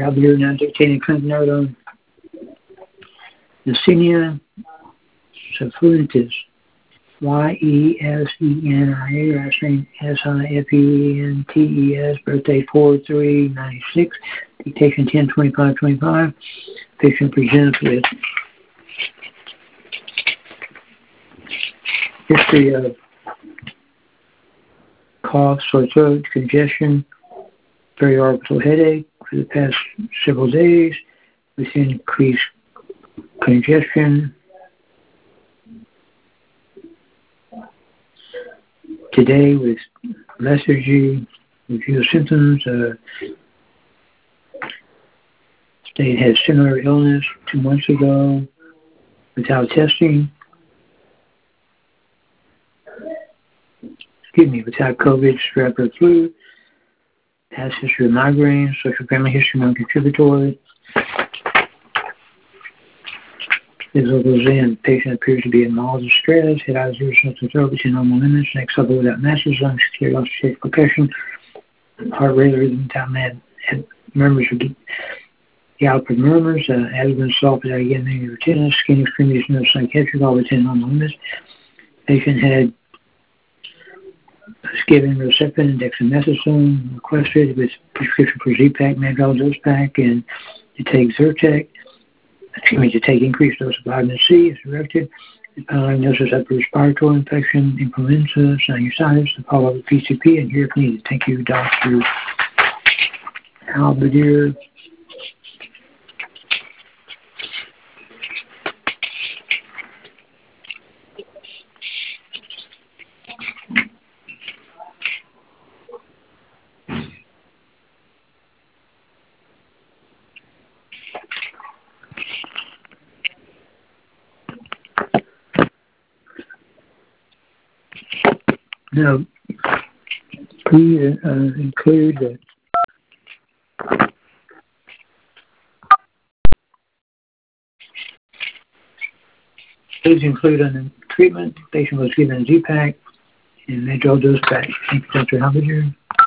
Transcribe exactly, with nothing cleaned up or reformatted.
Halberdier now dictating clinical note on Yersinia Sephentis, Y E S E N I A, last name S I F E N T E S, birthday four three ninety-six, dictation ten twenty-five twenty-five. Patient presents with history of cough, sore throat, congestion, periorbital headache for the past several days with increased congestion. Today with lethargy, review of symptoms. Uh, state had similar illness two months ago without testing. Excuse me, without COVID, strep, or flu. Past history of migraines, social family history non-contributory. Physical goes in. Patient appears to be in mild distress. Head out zero symptoms throat between normal limits. Next level without masses. Lungs clear, loss of safe percussion. Heart rate rhythm without mad. Murmurs or galloping murmurs. Uh, abdomen soft without again many retinitis. Skin extremities no psychiatric. All within normal limits. Patient had Skipping Rocephin and dexamethasone requested with prescription for Z-Pak, Madrigal dose pack, and to take Zyrtec. Excuse me, to take increased dose of vitamin C as directed. The diagnosis of upper respiratory infection, influenza, sinusitis, the follow-up with P C P, and here if needed. Thank you, Doctor Halberdier. Now, please uh, include that please include on the treatment, patient was given a Z-Pak and Madrigal dose pack. Thank you, Doctor Halberdier.